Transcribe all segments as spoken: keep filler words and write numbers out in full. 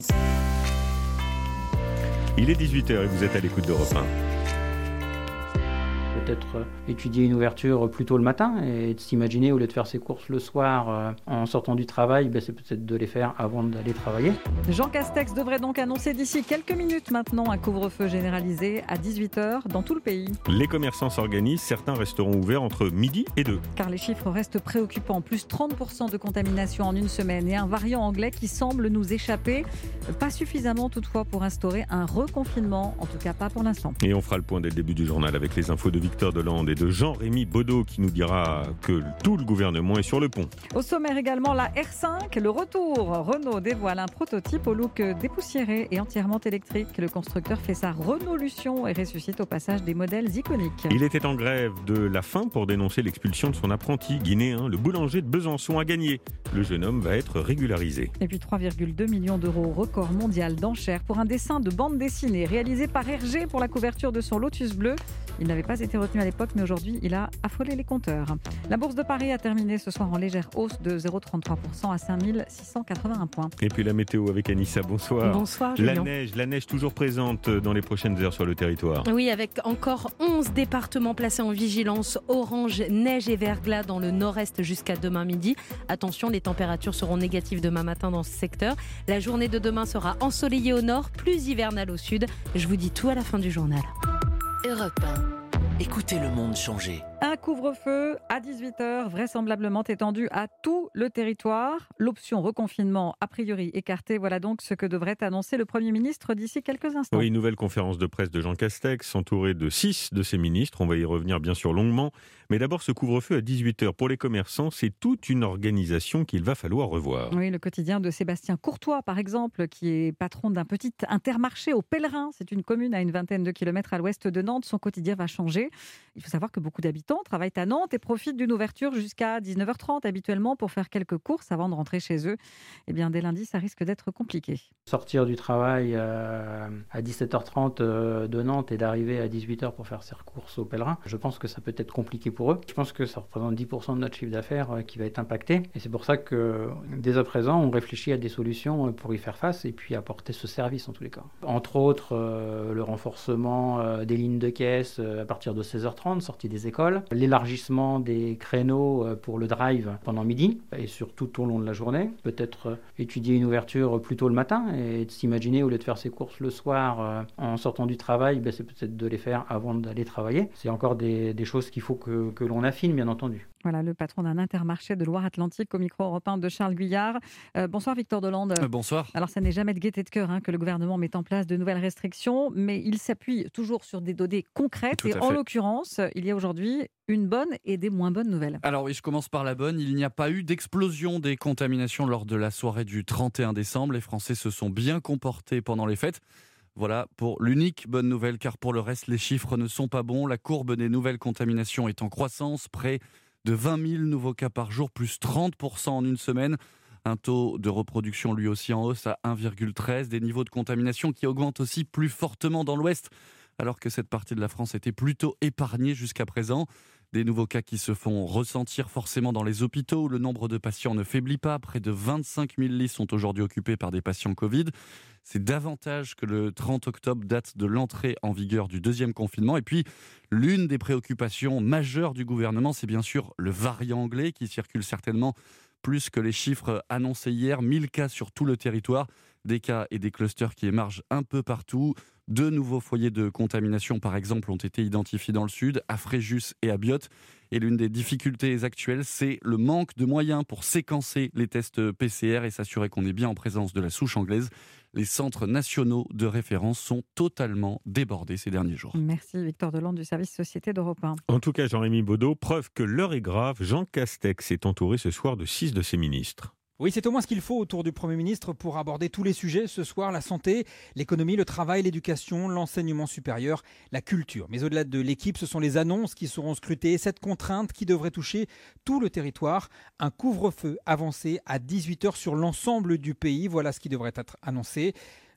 Il est dix-huit heures et vous êtes à l'écoute d'Europe un. Peut-être euh, étudier une ouverture plus tôt le matin et de s'imaginer, au lieu de faire ses courses le soir euh, en sortant du travail, ben, c'est peut-être de les faire avant d'aller travailler. Jean Castex devrait donc annoncer d'ici quelques minutes maintenant un couvre-feu généralisé à dix-huit heures dans tout le pays. Les commerçants s'organisent, certains resteront ouverts entre midi et deux. Car les chiffres restent préoccupants, plus trente pour cent de contamination en une semaine et un variant anglais qui semble nous échapper. Pas suffisamment toutefois pour instaurer un reconfinement, en tout cas pas pour l'instant. Et on fera le point dès le début du journal avec les infos de Victor Delande et de Jean-Rémy Baudot qui nous dira que tout le gouvernement est sur le pont. Au sommaire également la R cinq, le retour. Renault dévoile un prototype au look dépoussiéré et entièrement électrique. Le constructeur fait sa renolution et ressuscite au passage des modèles iconiques. Il était en grève de la faim pour dénoncer l'expulsion de son apprenti guinéen. Le boulanger de Besançon a gagné. Le jeune homme va être régularisé. Et puis trois virgule deux millions d'euros, record mondial d'enchères pour un dessin de bande dessinée réalisé par Hergé pour la couverture de son Lotus bleu. Il n'avait pas été retenu à l'époque, mais aujourd'hui, il a affolé les compteurs. La Bourse de Paris a terminé ce soir en légère hausse de zéro virgule trente-trois pour cent à cinq mille six cent quatre-vingt-un points. Et puis la météo avec Anissa, bonsoir. Bonsoir La Julien. neige, la neige toujours présente dans les prochaines heures sur le territoire. Oui, avec encore onze départements placés en vigilance orange, neige et verglas dans le nord-est jusqu'à demain midi. Attention, les températures seront négatives demain matin dans ce secteur. La journée de demain sera ensoleillée au nord, plus hivernale au sud. Je vous dis tout à la fin du journal. Europe un. Écoutez le monde changer. Un couvre-feu à dix-huit heures, vraisemblablement étendu à tout le territoire. L'option reconfinement, a priori écartée. Voilà donc ce que devrait annoncer le Premier ministre d'ici quelques instants. Oui, une nouvelle conférence de presse de Jean Castex, entouré de six de ses ministres. On va y revenir bien sûr longuement. Mais d'abord, ce couvre-feu à dix-huit heures pour les commerçants, c'est toute une organisation qu'il va falloir revoir. Oui, le quotidien de Sébastien Courtois, par exemple, qui est patron d'un petit intermarché au Pèlerin. C'est une commune à une vingtaine de kilomètres à l'ouest de Nantes. Son quotidien va changer. Il faut savoir que beaucoup d'habitants travaillent à Nantes et profitent d'une ouverture jusqu'à dix-neuf heures trente habituellement pour faire quelques courses avant de rentrer chez eux. Eh bien, dès lundi, ça risque d'être compliqué. Sortir du travail euh, à dix-sept heures trente euh, de Nantes et d'arriver à dix-huit heures pour faire ses courses au Pèlerin, je pense que ça peut être compliqué pour eux. Je pense que ça représente dix pour cent de notre chiffre d'affaires euh, qui va être impacté. Et c'est pour ça que, dès à présent, on réfléchit à des solutions pour y faire face et puis apporter ce service en tous les cas. Entre autres, euh, le renforcement euh, des lignes de caisse euh, à partir de seize heures trente, sortie des écoles, l'élargissement des créneaux euh, pour le drive pendant midi et surtout tout au long de la journée. Peut-être euh, étudier une ouverture plus tôt le matin et de s'imaginer, au lieu de faire ses courses le soir euh, en sortant du travail, ben, c'est peut-être de les faire avant d'aller travailler. C'est encore des, des choses qu'il faut que, que l'on affine, bien entendu. Voilà, le patron d'un intermarché de Loire-Atlantique au micro européen de Charles Guyard. Euh, bonsoir Victor Delande. Euh, bonsoir. Alors ça n'est jamais de gaieté de cœur hein, que le gouvernement met en place de nouvelles restrictions, mais il s'appuie toujours sur des données concrètes. Tout et à en fait. l'occurrence, il y a aujourd'hui une bonne et des moins bonnes nouvelles. Alors oui, je commence par la bonne. Il n'y a pas eu d'explosion des contaminations lors de la soirée du trente et un décembre. Les Français se sont bien comportés pendant les fêtes. Voilà pour l'unique bonne nouvelle, car pour le reste, les chiffres ne sont pas bons. La courbe des nouvelles contaminations est en croissance, près de vingt mille nouveaux cas par jour, plus trente pour cent en une semaine. Un taux de reproduction lui aussi en hausse à un virgule treize. Des niveaux de contamination qui augmentent aussi plus fortement dans l'Ouest, alors que cette partie de la France était plutôt épargnée jusqu'à présent. Des nouveaux cas qui se font ressentir forcément dans les hôpitaux où le nombre de patients ne faiblit pas. Près de vingt-cinq mille lits sont aujourd'hui occupés par des patients Covid. C'est davantage que le trente octobre, date de l'entrée en vigueur du deuxième confinement. Et puis, l'une des préoccupations majeures du gouvernement, c'est bien sûr le variant anglais qui circule certainement plus que les chiffres annoncés hier. mille cas sur tout le territoire, des cas et des clusters qui émergent un peu partout. Deux nouveaux foyers de contamination, par exemple, ont été identifiés dans le sud, à Fréjus et à Biot. Et l'une des difficultés actuelles, c'est le manque de moyens pour séquencer les tests P C R et s'assurer qu'on est bien en présence de la souche anglaise. Les centres nationaux de référence sont totalement débordés ces derniers jours. Merci Victor Delande du service Société d'Europe un. En tout cas, Jean-Rémy Baudot, preuve que l'heure est grave, Jean Castex est entouré ce soir de six de ses ministres. Oui, c'est au moins ce qu'il faut autour du Premier ministre pour aborder tous les sujets ce soir, la santé, l'économie, le travail, l'éducation, l'enseignement supérieur, la culture. Mais au-delà de l'équipe, ce sont les annonces qui seront scrutées, cette contrainte qui devrait toucher tout le territoire. Un couvre-feu avancé à dix-huit heures sur l'ensemble du pays, voilà ce qui devrait être annoncé.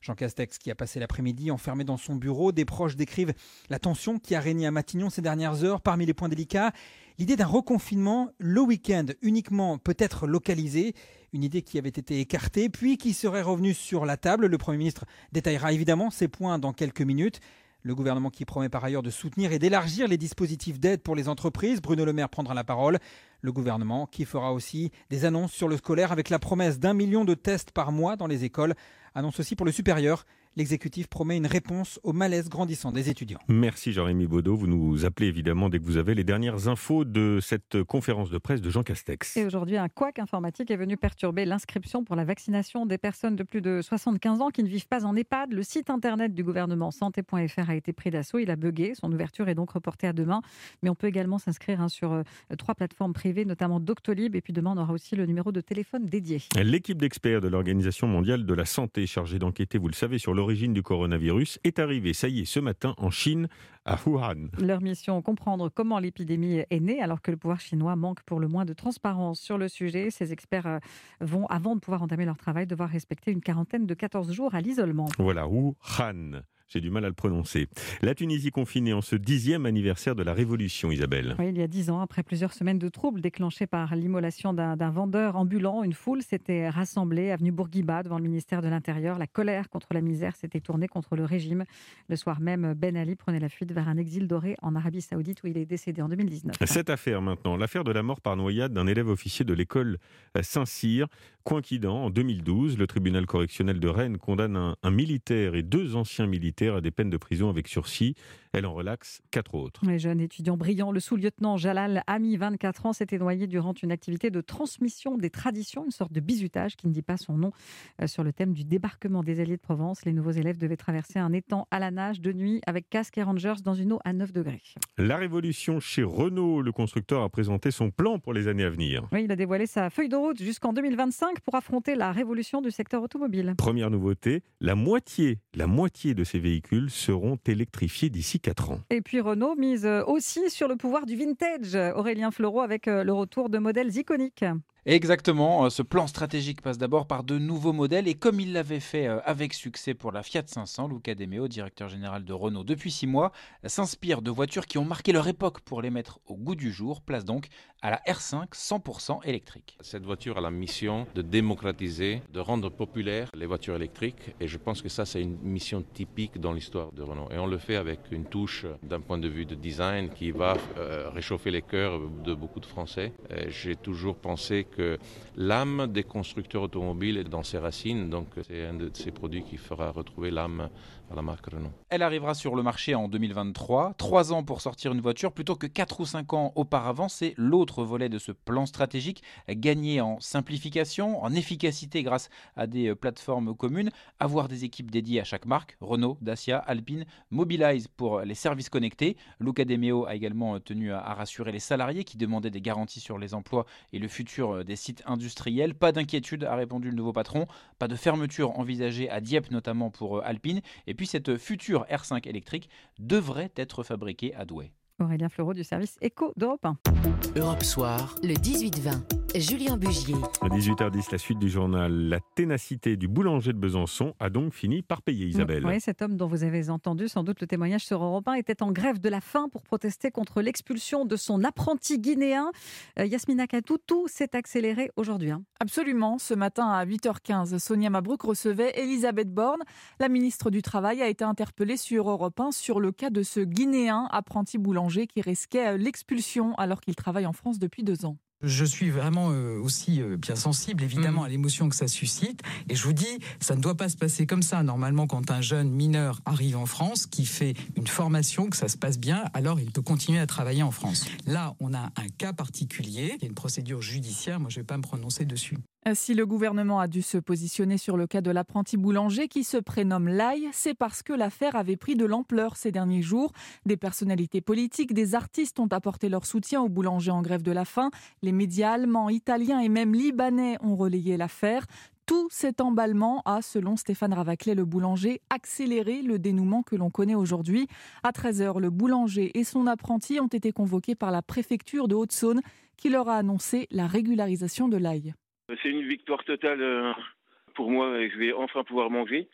Jean Castex qui a passé l'après-midi enfermé dans son bureau. Des proches décrivent la tension qui a régné à Matignon ces dernières heures. Parmi les points délicats, l'idée d'un reconfinement le week-end uniquement peut-être localisé. Une idée qui avait été écartée puis qui serait revenue sur la table. Le Premier ministre détaillera évidemment ces points dans quelques minutes. Le gouvernement qui promet par ailleurs de soutenir et d'élargir les dispositifs d'aide pour les entreprises. Bruno Le Maire prendra la parole. Le gouvernement qui fera aussi des annonces sur le scolaire avec la promesse d'un million de tests par mois dans les écoles. Annonce aussi pour le supérieur. L'exécutif promet une réponse au malaise grandissant des étudiants. Merci Jean-Rémy Baudot. Vous nous appelez évidemment dès que vous avez les dernières infos de cette conférence de presse de Jean Castex. Et aujourd'hui, un couac informatique est venu perturber l'inscription pour la vaccination des personnes de plus de soixante-quinze ans qui ne vivent pas en EHPAD. Le site internet du gouvernement santé point f r a été pris d'assaut. Il a bugué. Son ouverture est donc reportée à demain. Mais on peut également s'inscrire hein, sur euh, trois plateformes privées, notamment Doctolib. Et puis demain, on aura aussi le numéro de téléphone dédié. L'équipe d'experts de l'Organisation mondiale de la santé chargée d'enquêter, vous le savez, sur l'origine du coronavirus est arrivée, ça y est, ce matin en Chine, à Wuhan. Leur mission, comprendre comment l'épidémie est née, alors que le pouvoir chinois manque pour le moins de transparence sur le sujet. Ces experts vont, avant de pouvoir entamer leur travail, devoir respecter une quarantaine de quatorze jours à l'isolement. Voilà, Wuhan. J'ai du mal à le prononcer. La Tunisie confinée en ce dixième anniversaire de la Révolution, Isabelle. Oui, il y a dix ans, après plusieurs semaines de troubles déclenchés par l'immolation d'un, d'un vendeur ambulant, une foule s'était rassemblée avenue Bourguiba devant le ministère de l'Intérieur. La colère contre la misère s'était tournée contre le régime. Le soir même, Ben Ali prenait la fuite vers un exil doré en Arabie Saoudite où il est décédé en deux mille dix-neuf. Cette affaire maintenant, l'affaire de la mort par noyade d'un élève officier de l'école Saint-Cyr, Coinquidan, en deux mille douze. Le tribunal correctionnel de Rennes condamne un, un militaire et deux anciens militaires à des peines de prison avec sursis. Elle en relaxe quatre autres. Les jeunes étudiants brillants, le sous-lieutenant Jalal Ami, vingt-quatre ans, s'était noyé durant une activité de transmission des traditions, une sorte de bizutage qui ne dit pas son nom, euh, sur le thème du débarquement des Alliés de Provence. Les nouveaux élèves devaient traverser un étang à la nage de nuit avec casque et rangers dans une eau à neuf degrés. La révolution chez Renault. Le constructeur a présenté son plan pour les années à venir. Oui, il a dévoilé sa feuille de route jusqu'en deux mille vingt-cinq pour affronter la révolution du secteur automobile. Première nouveauté, la moitié, la moitié de ces véhicules seront électrifiés d'ici quatre ans. Et puis Renault mise aussi sur le pouvoir du vintage. Aurélien Fleureau avec le retour de modèles iconiques. Exactement, ce plan stratégique passe d'abord par de nouveaux modèles et comme il l'avait fait avec succès pour la Fiat cinq cents, Luca De Meo, directeur général de Renault depuis six mois, s'inspire de voitures qui ont marqué leur époque pour les mettre au goût du jour. Place donc à la R cinq cent pour cent électrique. Cette voiture a la mission de démocratiser, de rendre populaires les voitures électriques et je pense que ça c'est une mission typique dans l'histoire de Renault. Et on le fait avec une touche d'un point de vue de design qui va euh, réchauffer les cœurs de beaucoup de Français. Et j'ai toujours pensé que l'âme des constructeurs automobiles est dans ses racines, donc c'est un de ces produits qui fera retrouver l'âme à la marque Renault. Elle arrivera sur le marché en deux mille vingt-trois, trois ans pour sortir une voiture plutôt que quatre ou cinq ans auparavant. C'est l'autre volet de ce plan stratégique, gagner en simplification, en efficacité grâce à des plateformes communes, avoir des équipes dédiées à chaque marque, Renault, Dacia, Alpine, Mobilize pour les services connectés. Luca De Meo a également tenu à rassurer les salariés qui demandaient des garanties sur les emplois et le futur des sites industriels. Pas d'inquiétude, a répondu le nouveau patron, pas de fermeture envisagée à Dieppe notamment pour Alpine. Et puis cette future R cinq électrique devrait être fabriquée à Douai. Aurélien Fleureau du service Éco d'Europe un. Europe Soir, le dix-huit vingt. Julien Bugier. À dix-huit heures dix, la suite du journal. La ténacité du boulanger de Besançon a donc fini par payer, Isabelle. Oui, cet homme dont vous avez entendu sans doute le témoignage sur Europe un était en grève de la faim pour protester contre l'expulsion de son apprenti guinéen. Euh, Yasmina Katou, tout s'est accéléré aujourd'hui. Hein. Absolument. Ce matin à huit heures quinze, Sonia Mabrouk recevait Elisabeth Borne. La ministre du Travail a été interpellée sur Europe un sur le cas de ce Guinéen apprenti boulanger qui risquait l'expulsion alors qu'il travaille en France depuis deux ans. Je suis vraiment euh, aussi euh, bien sensible, évidemment, mmh. à l'émotion que ça suscite. Et je vous dis, ça ne doit pas se passer comme ça. Normalement, quand un jeune mineur arrive en France, qui fait une formation, que ça se passe bien, alors il peut continuer à travailler en France. Là, on a un cas particulier, il y a une procédure judiciaire, moi je ne vais pas me prononcer dessus. Si le gouvernement a dû se positionner sur le cas de l'apprenti boulanger qui se prénomme Lai, c'est parce que l'affaire avait pris de l'ampleur ces derniers jours. Des personnalités politiques, des artistes ont apporté leur soutien aux boulangers en grève de la faim. Les médias allemands, italiens et même libanais ont relayé l'affaire. Tout cet emballement a, selon Stéphane Ravaclet, le boulanger, accéléré le dénouement que l'on connaît aujourd'hui. À treize heures, le boulanger et son apprenti ont été convoqués par la préfecture de Haute-Saône qui leur a annoncé la régularisation de Lai. C'est une victoire totale pour moi et je vais enfin pouvoir manger.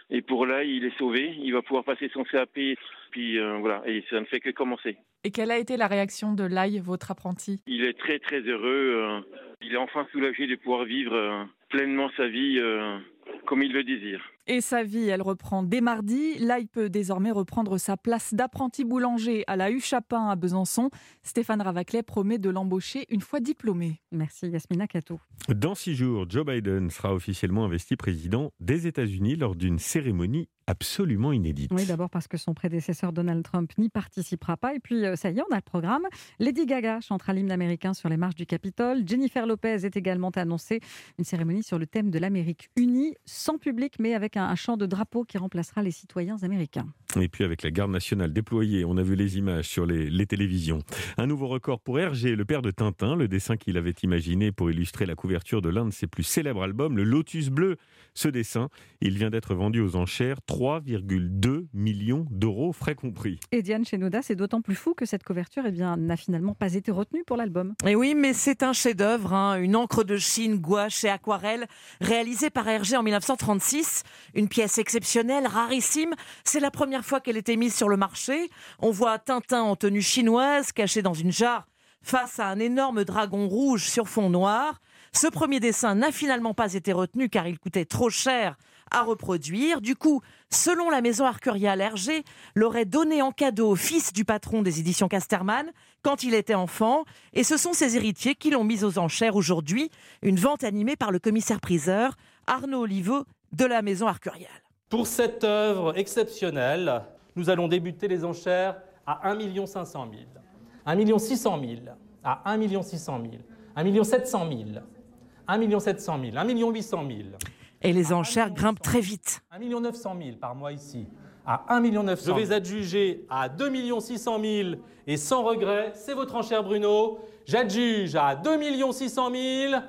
Et pour là, il est sauvé. Il va pouvoir passer son C A P. Puis euh, voilà, et ça ne fait que commencer. Et quelle a été la réaction de Lai, votre apprenti ? Il est très très heureux. Euh, il est enfin soulagé de pouvoir vivre euh, pleinement sa vie euh, comme il le désire. Et sa vie, elle reprend dès mardi. Lai peut désormais reprendre sa place d'apprenti boulanger à la Huchapin à Besançon. Stéphane Ravaclet promet de l'embaucher une fois diplômé. Merci Yasmina Kato. Dans six jours, Joe Biden sera officiellement investi président des États-Unis lors d'une cérémonie absolument inédite. Oui, d'abord parce que son prédécesseur Donald Trump n'y participera pas. Et puis, ça y est, on a le programme. Lady Gaga chantera l'hymne américain sur les marches du Capitole. Jennifer Lopez est également annoncée. Une cérémonie sur le thème de l'Amérique unie, sans public, mais avec un, un chant de drapeau qui remplacera les citoyens américains. Et puis avec la garde nationale déployée, on a vu les images sur les, les télévisions. Un nouveau record pour Hergé, le père de Tintin, le dessin qu'il avait imaginé pour illustrer la couverture de l'un de ses plus célèbres albums, le Lotus Bleu. Ce dessin, il vient d'être vendu aux enchères trois virgule deux millions d'euros, frais compris. Et Diane Chénouda, c'est d'autant plus fou que cette couverture eh bien, n'a finalement pas été retenue pour l'album. Et oui, mais c'est un chef-d'œuvre, hein, une encre de Chine, gouache et aquarelle, réalisée par Hergé en dix-neuf cent trente-six. Une pièce exceptionnelle, rarissime. C'est la première fois qu'elle était mise sur le marché. On voit Tintin en tenue chinoise, caché dans une jarre, face à un énorme dragon rouge sur fond noir. Ce premier dessin n'a finalement pas été retenu car il coûtait trop cher à reproduire. Du coup, selon la maison Arcurial, Hergé l'aurait donné en cadeau au fils du patron des éditions Casterman quand il était enfant. Et ce sont ses héritiers qui l'ont mise aux enchères aujourd'hui. Une vente animée par le commissaire-priseur Arnaud Oliveau de la maison Arcurial. Pour cette œuvre exceptionnelle, nous allons débuter les enchères à un million cinq cent mille, un million six cent mille, à un million six cent mille, un million sept cent mille, un million sept cent mille, un million huit cent mille. Et les enchères grimpent très vite. un million neuf cent mille par mois ici, à un million neuf cent mille. Je vais adjuger à deux millions six cent mille et sans regret, c'est votre enchère Bruno. J'adjuge à deux millions six cent mille.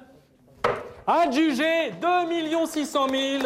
Adjugé deux millions six cent mille.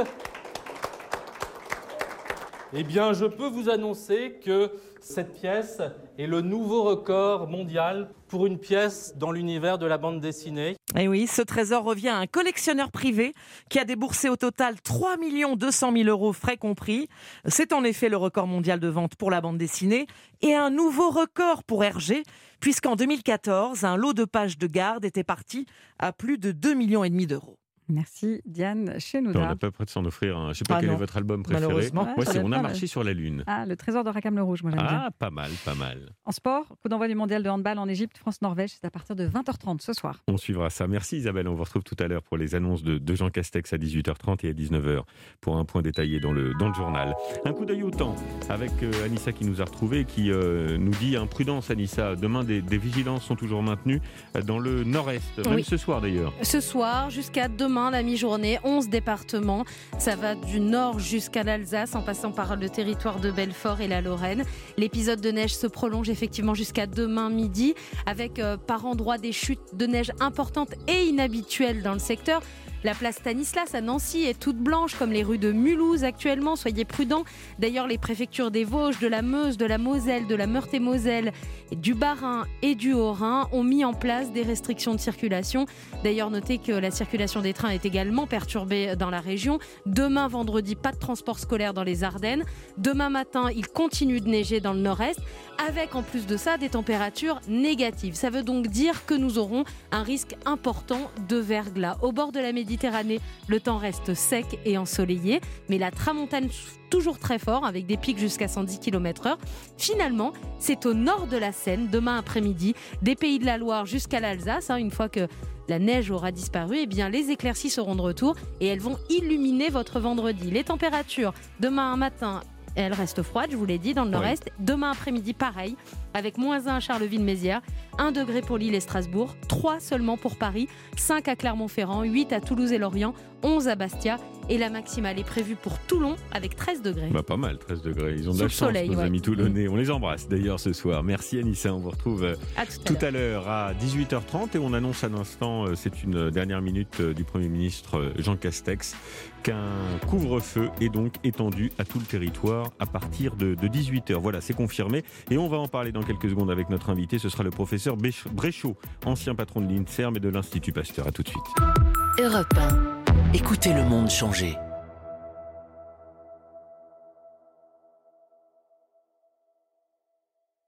Eh bien, je peux vous annoncer que cette pièce est le nouveau record mondial pour une pièce dans l'univers de la bande dessinée. Et oui, ce trésor revient à un collectionneur privé qui a déboursé au total trois millions deux cent mille euros, frais compris. C'est en effet le record mondial de vente pour la bande dessinée et un nouveau record pour Hergé, puisqu'en deux mille quatorze, un lot de pages de garde était parti à plus de deux millions et demi d'euros. Merci Diane Chénouda. On n'a pas prêt de s'en offrir un. Je ne sais pas ah quel non. est votre album préféré. Malheureusement. Moi, c'est On a mal. marché sur la Lune. Ah, le trésor de Rackham le Rouge, moi j'aime ah, bien. Ah, pas mal, pas mal. En sport, coup d'envoi du mondial de handball en Égypte, France-Norvège, c'est à partir de vingt heures trente ce soir. On suivra ça. Merci Isabelle. On vous retrouve tout à l'heure pour les annonces de, de Jean Castex à dix-huit heures trente et à dix-neuf heures pour un point détaillé dans le, dans le journal. Un coup d'œil au temps avec euh, Anissa qui nous a retrouvés et qui euh, nous dit hein, prudence Anissa. Demain, des, des vigilances sont toujours maintenues dans le nord-est, même oui. ce soir d'ailleurs. Ce soir jusqu'à demain, la mi-journée, onze départements. Ça va du nord jusqu'à l'Alsace en passant par le territoire de Belfort et la Lorraine. L'épisode de neige se prolonge effectivement jusqu'à demain midi avec euh, par endroits des chutes de neige importantes et inhabituelles dans le secteur. La place Stanislas à Nancy est toute blanche comme les rues de Mulhouse actuellement, soyez prudents. D'ailleurs, les préfectures des Vosges, de la Meuse, de la Moselle, de la Meurthe-et-Moselle, du Bas-Rhin et du Haut-Rhin ont mis en place des restrictions de circulation. D'ailleurs, notez que la circulation des trains est également perturbée dans la région. Demain, vendredi, pas de transport scolaire dans les Ardennes. Demain matin, il continue de neiger dans le nord-est, avec en plus de ça des températures négatives. Ça veut donc dire que nous aurons un risque important de verglas. Au bord de la Méditerranée, le temps reste sec et ensoleillé, mais la tramontane toujours très fort, avec des pics jusqu'à cent dix kilomètres heure. Finalement, c'est au nord de la Seine, demain après-midi, des Pays de la Loire jusqu'à l'Alsace, hein, une fois que la neige aura disparu, eh bien les éclaircies seront de retour et elles vont illuminer votre vendredi. Les températures, demain matin, elles restent froides, je vous l'ai dit, dans le nord-est. Oui. Demain après-midi, pareil, avec moins un à Charleville-Mézières, un degré pour Lille et Strasbourg, trois seulement pour Paris, cinq à Clermont-Ferrand, huit à Toulouse et Lorient, onze à Bastia. Et la maximale est prévue pour Toulon avec treize degrés. Bah, pas mal, treize degrés. Ils ont de la chance, soleil, nos ouais. amis toulonnais. On les embrasse d'ailleurs ce soir. Merci Anissa. On vous retrouve à tout, tout à l'heure à dix-huit heures trente. Et on annonce à l'instant, c'est une dernière minute du Premier ministre Jean Castex, qu'un couvre-feu est donc étendu à tout le territoire à partir de, de dix-huit heures. Voilà, c'est confirmé. Et on va en parler dans quelques secondes avec notre invité. Ce sera le professeur Bréchot, ancien patron de l'INSERM et de l'Institut Pasteur. À tout de suite. Europe un. Écoutez le monde changer.